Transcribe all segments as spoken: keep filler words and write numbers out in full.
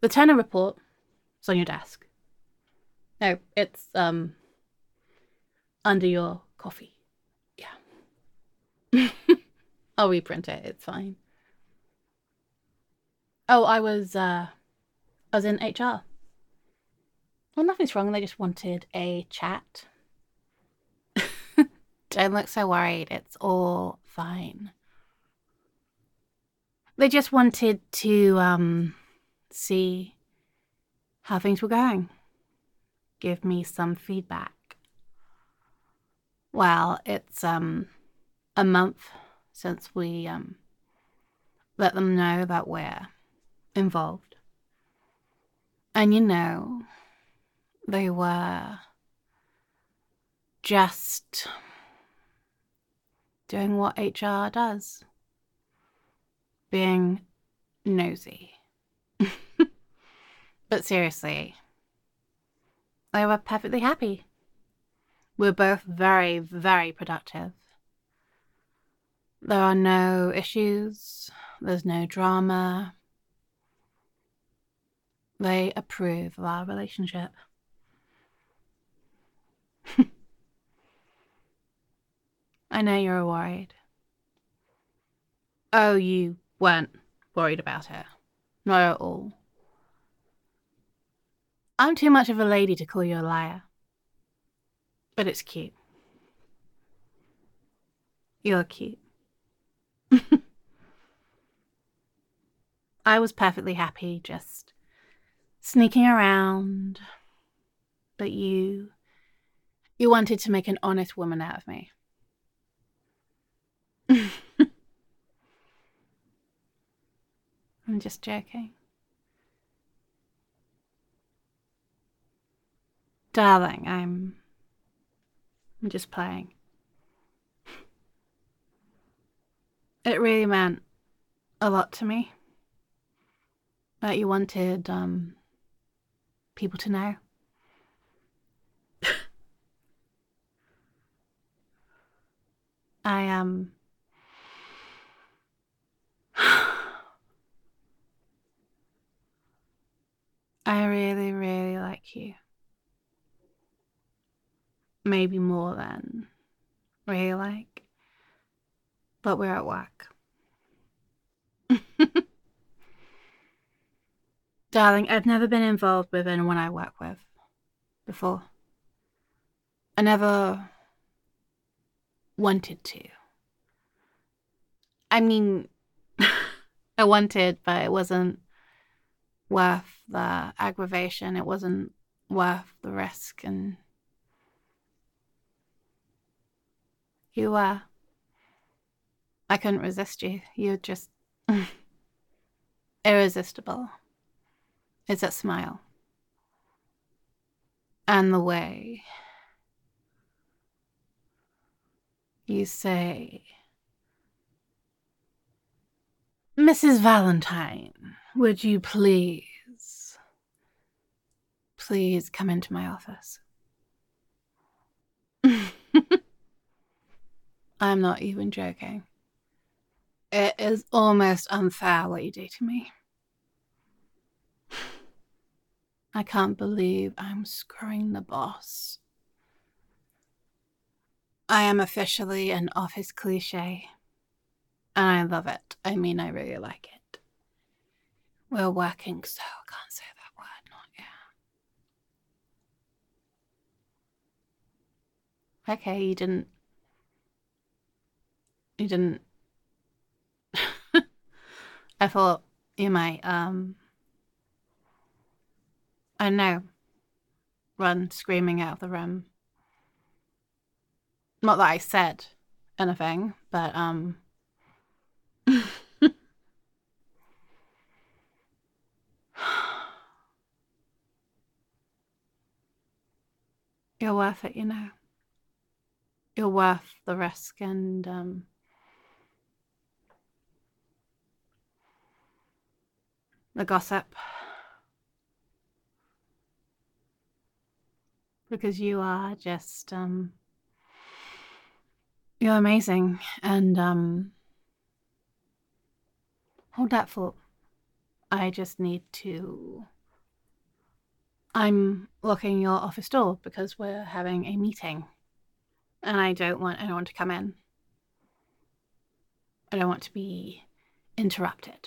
The Turner report is on your desk. No, it's um under your coffee. Yeah. I'll reprint it. It's fine. Oh, I was uh I was in H R. Well, nothing's wrong. They just wanted a chat. Don't look so worried. It's all fine. They just wanted to um see how things were going. Give me some feedback. Well, it's um a month since we um let them know that we're involved. And you know, they were just doing what H R does. Being nosy. But seriously, they were perfectly happy. We're both very, very productive. There are no issues. There's no drama. They approve of our relationship. I know you're worried. Oh, you weren't worried about it. Not at all. I'm too much of a lady to call you a liar. But it's cute. You're cute. I was perfectly happy just sneaking around. But you... You wanted to make an honest woman out of me. I'm just joking. Darling, I'm... I'm just playing. It really meant a lot to me that you wanted um, people to know. I um I really, really like you. Maybe more than really like. But we're at work. Darling, I've never been involved with anyone I work with before. I never wanted to. I mean, I wanted, but it wasn't worth the aggravation. It wasn't worth the risk. And you were. I couldn't resist you. You're just irresistible. It's that smile. And the way you say, Missus Valentine, would you please, please come into my office? I'm not even joking. It is almost unfair what you do to me. I can't believe I'm screwing the boss. I am officially an office cliche. And I love it. I mean, I really like it. We're working, so I can't say that word, not yet. Okay, you didn't... You didn't... I thought you might, um... I don't know. Run screaming out of the room. Not that I said anything, but, um... You're worth it, you know. You're worth the risk and, um... the gossip. Because you are just, um... You're amazing, and, um... hold that thought. I just need to I'm locking your office door because we're having a meeting. And I don't want anyone to come in. I don't want to be interrupted.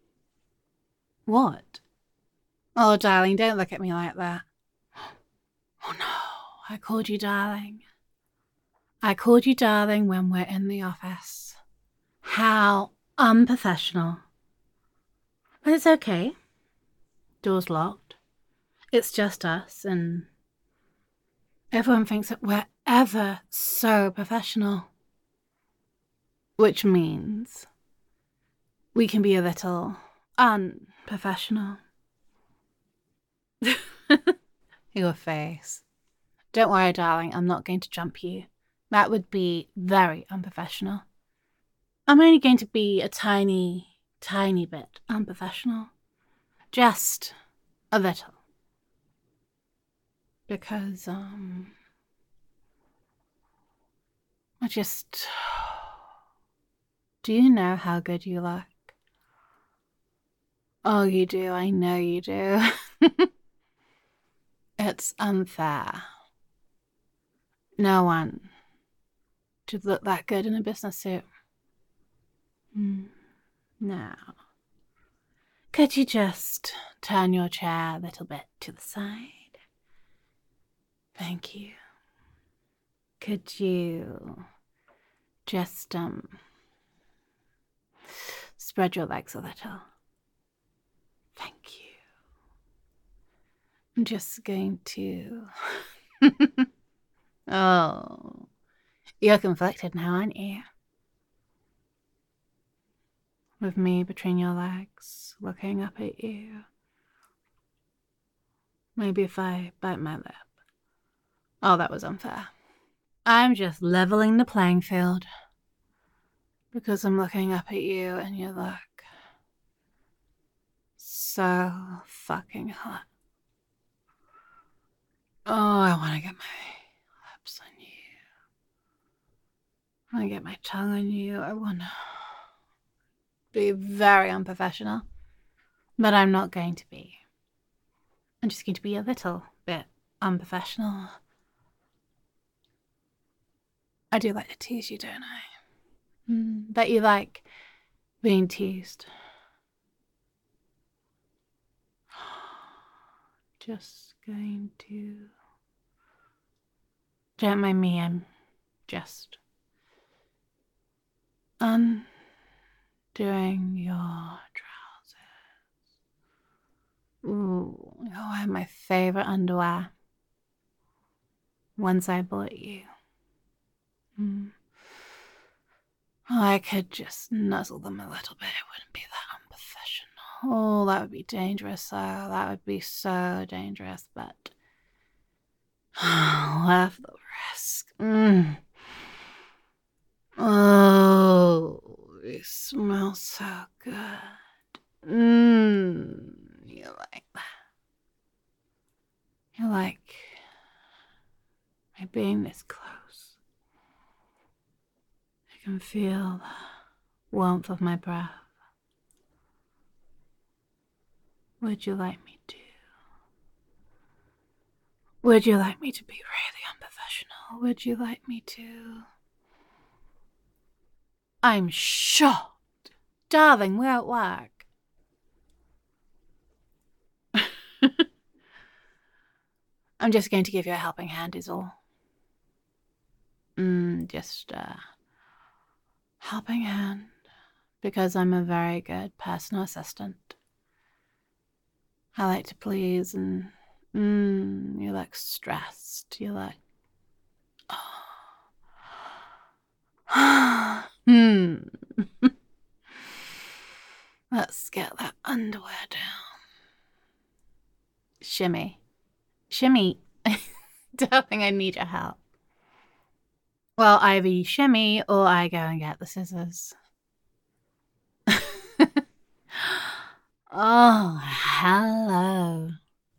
What? Oh, darling, don't look at me like that. Oh no, I called you darling. I called you darling when we're in the office. How unprofessional. But it's okay. Door's locked. It's just us, and everyone thinks that we're ever so professional. Which means we can be a little unprofessional. Your face. Don't worry, darling, I'm not going to jump you. That would be very unprofessional. I'm only going to be a tiny, tiny bit unprofessional. Just a little. Because, um... I just... Do you know how good you look? Oh, you do. I know you do. It's unfair. No one should look that good in a business suit. Mm. Now, could you just turn your chair a little bit to the side? Thank you. Could you just, um, spread your legs a little? Thank you. I'm just going to... Oh, you're conflicted now, aren't you? With me between your legs, looking up at you. Maybe if I bite my lip. Oh, that was unfair. I'm just leveling the playing field. Because I'm looking up at you and you look so fucking hot. Oh, I want to get my lips on you. I want to get my tongue on you. I want to be very unprofessional. But I'm not going to be. I'm just going to be a little bit unprofessional. I do like to tease you, don't I? Mm, bet you like being teased. Just going to... Don't mind me, I'm just undoing your trousers. Ooh, oh, I have my favorite underwear. Ones I bought you. Mm. Oh, I could just nuzzle them a little bit. It wouldn't be that unprofessional. Oh, that would be dangerous. So that would be so dangerous, but worth the risk. Mm. Oh, you smell so good. Mmm, you like that. You like my being this close. I can feel the warmth of my breath. Would you like me to? Would you like me to be really unprofessional? Would you like me to? I'm shocked. Darling, we're at work. I'm just going to give you a helping hand is all. Mm, just a helping hand. Because I'm a very good personal assistant. I like to please and mm, you look stressed. You look... Oh. hmm. Let's get that underwear down. Shimmy. Shimmy. Darling, I need your help. Well, either you shimmy or I go and get the scissors. Oh, hello.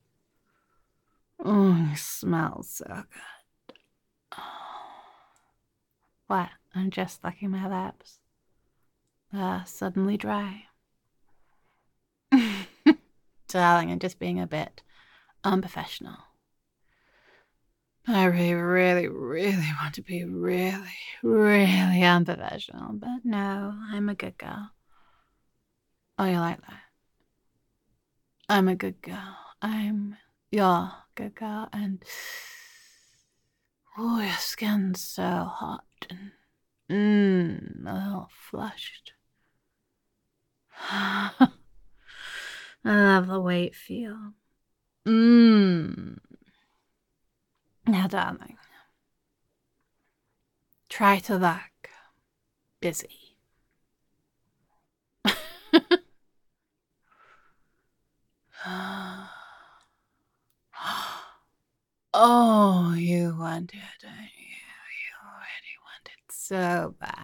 Oh, you smell so good. Oh. What? I'm just licking my lips. They're suddenly dry. Darling, I'm just being a bit unprofessional. I really, really, really want to be really, really unprofessional, but no, I'm a good girl. Oh, you like that? I'm a good girl. I'm your good girl, and oh, your skin's so hot and mmm, a little flushed. I love the way it feels. Mmm. Now, darling, try to look busy. Oh, you want it, don't you? You already want it so bad.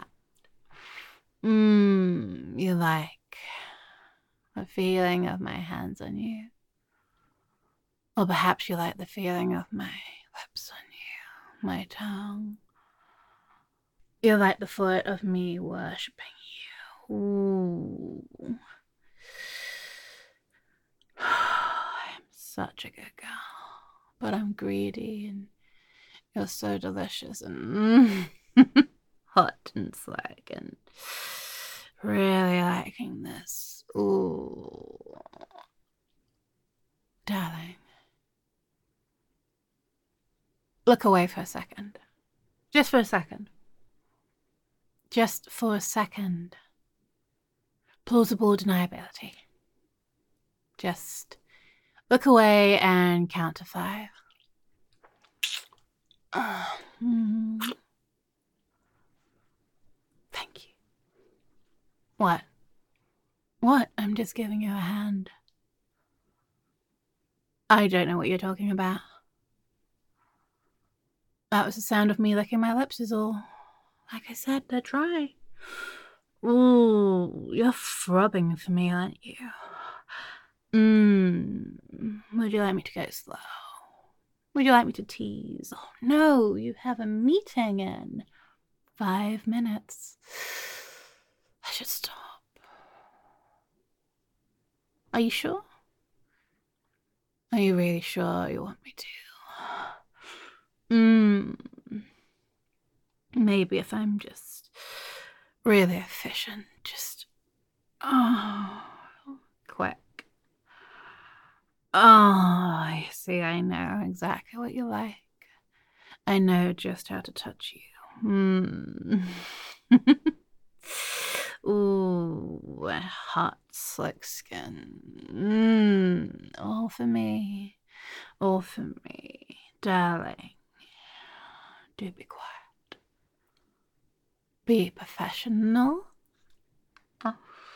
Mmm, you like the feeling of my hands on you. Or perhaps you like the feeling of my lips on you, my tongue. You like the thought of me worshipping you. Ooh. I'm such a good girl, but I'm greedy and you're so delicious and hot and slick and really liking this. Ooh. Darling, look away for a second. Just for a second. Just for a second. Plausible deniability. Just look away and count to five. Oh, mm. Thank you. What? What? I'm just giving you a hand. I don't know what you're talking about. That was the sound of me licking my lips is all. Like I said, they're dry. Ooh, you're throbbing for me, aren't you? Mmm. Would you like me to go slow? Would you like me to tease? Oh no, you have a meeting in five minutes. I should stop. Are you sure? Are you really sure you want me to? Mmm. Maybe if I'm just really efficient, just oh, quick. Oh, I see. I know exactly what you like. I know just how to touch you. Hmm. Ooh, hot, slick skin. Mmm. All for me. All for me. Darling, do be quiet. Be professional. Oh,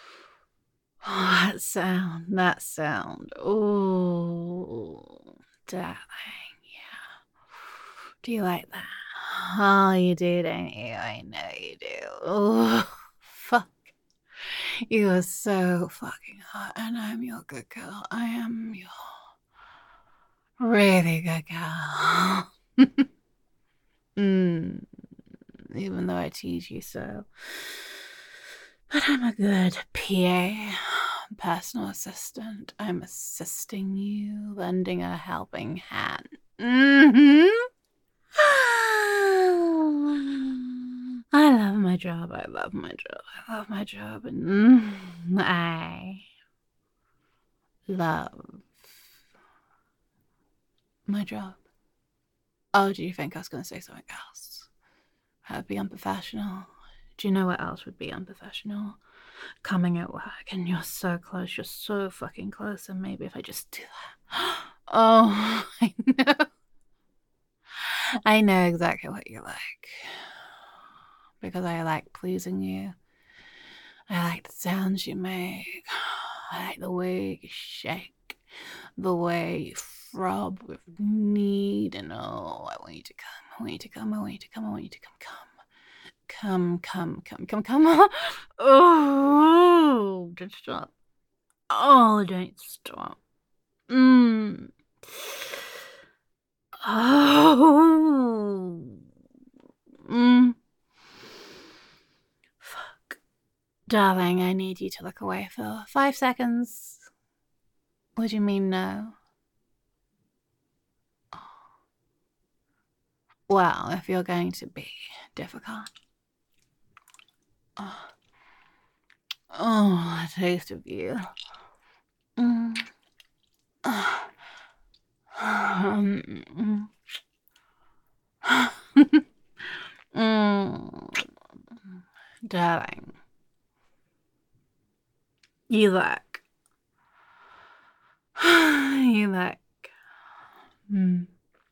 that sound, that sound. Ooh, darling, yeah. Do you like that? Oh, you do, don't you? I know you do. Oh, fuck. You are so fucking hot, and I'm your good girl. I am your really good girl. mm, even though I tease you so. But I'm a good P A, personal assistant. I'm assisting you, lending a helping hand. Mm-hmm. I love my job. I love my job. I love my job. And mm, I love my job. Oh, do you think I was going to say something else? That'd be unprofessional. Do you know what else would be unprofessional? Coming at work and you're so close, you're so fucking close, and maybe if I just do that. Oh, I know. I know exactly what you like. Because I like pleasing you. I like the sounds you make. I like the way you shake. The way you throb with need. And oh, I want you to come. I want you to come. I want you to come. I want you to come. Come. Come, come, come, come, come. Oh, don't stop. Oh, don't stop. Mmm. Oh. Mmm. Fuck. Darling, I need you to look away for five seconds. What do you mean no? Well, if you're going to be difficult. Oh, oh the taste of you. Mm. Mm. Mm. Darling, you look. You look. Mm.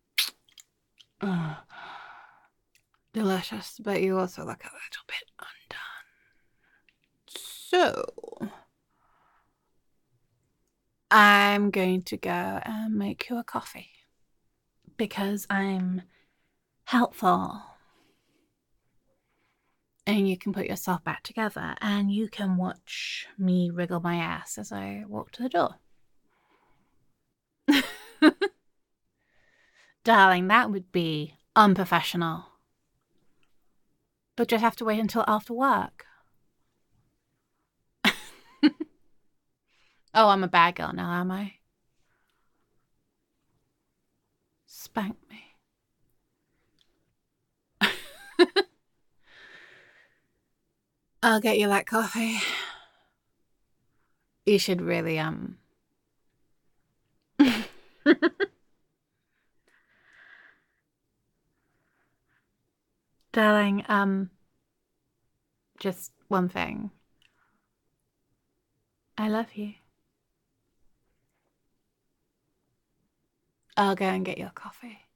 Oh, delicious, but you also look a little bit undone. So, I'm going to go and make you a coffee because I'm helpful. And you can put yourself back together and you can watch me wriggle my ass as I walk to the door. Darling, that would be unprofessional. But just have to wait until after work. Oh, I'm a bad girl now, am I? Spank me. I'll get you that coffee. You should really, um... Darling, um... just one thing. I love you. I'll go and get your coffee.